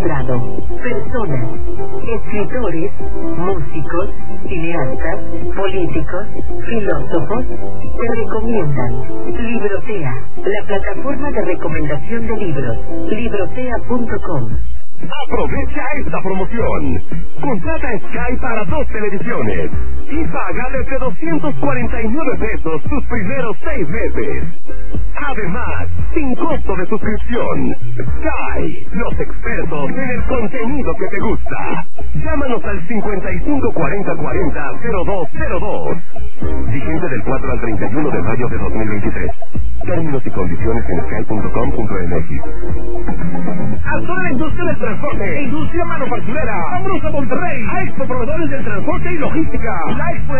encontrado personas, escritores, músicos, cineastas, políticos, filósofos que recomiendan Librotea, la plataforma de recomendación de libros, librotea.com. Aprovecha esta promoción. Contrata Sky para 2 televisiones y paga desde 249 pesos tus primeros 6 meses. Además, sin costo de suscripción. Sky, los expertos en el contenido que te gusta. Llámanos al 554040-0202. Vigente del 4 al 31 de mayo de 2023. Términos y condiciones en sky.com.mx. A toda la industria del transporte e industria manufacturera. Vámonos a Monterrey, a Expo Proveedores del Transporte y Logística. La Expo